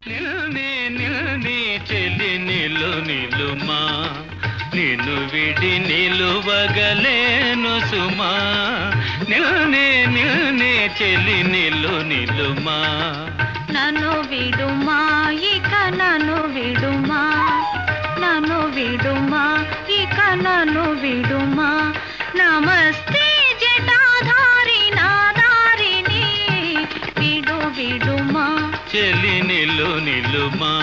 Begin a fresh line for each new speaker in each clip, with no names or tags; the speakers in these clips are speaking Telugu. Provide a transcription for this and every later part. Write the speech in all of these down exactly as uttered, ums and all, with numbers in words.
నిల్నే నిల్నే చెలి నిలు నిలుమా నిన్ను విడి నిలువగలేను సుమా నిల్నే నిల్నే చెలి నిలు నిలుమా
నన్ను విడుమా ఇక నన్ను విడుమా నన్ను విడుమా ఇక నన్ను విడుమా నమస్తే జటాధారి నాదారిని విడు విడుమా
చెలి నిలు నిలుమా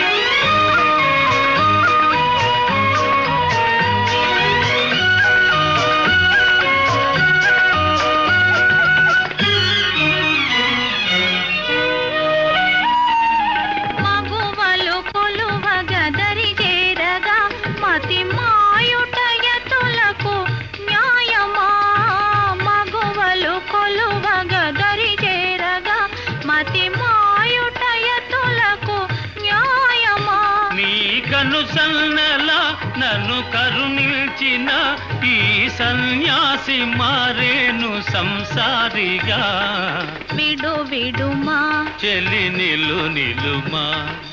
కను సన్నల నన్ను కరుణించిన ఈ సన్యాసి మారేను సంసారిగా
విడు విడుమా
చెలి నిలు నిలుమా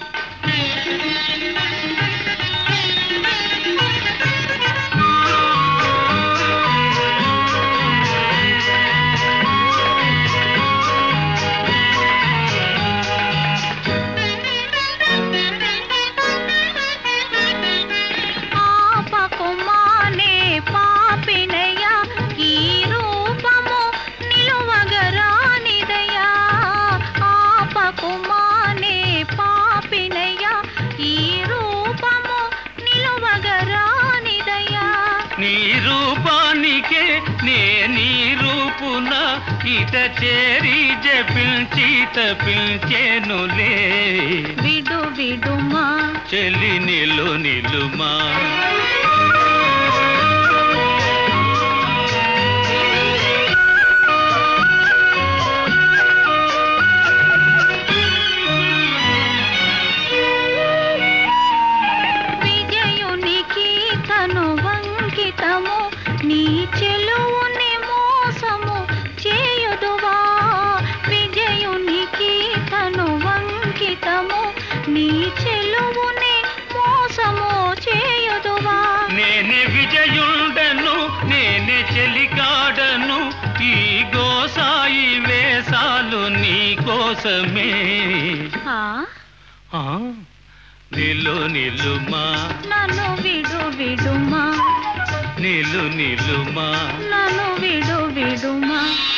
నీ రూపానికే నే నీ రూపున ఇట చేరి జపించి తపించేనులే
విడు విడుమా
చెలి నిలు నిలుమా
నీ చెలువుని మోసము చేయుదువా విజయునికి తను వంకితము నీ చెలువుని మోసము చేయుదువా
నేనే విజయుండను నేనే చెలికాడను ఈ గోసాయి వేసాలు నీ కోసమే నిలు నిలుమా
నన్ను విడు విడుమా
నిలు నిలుమా
నన్ను విడు విడుమా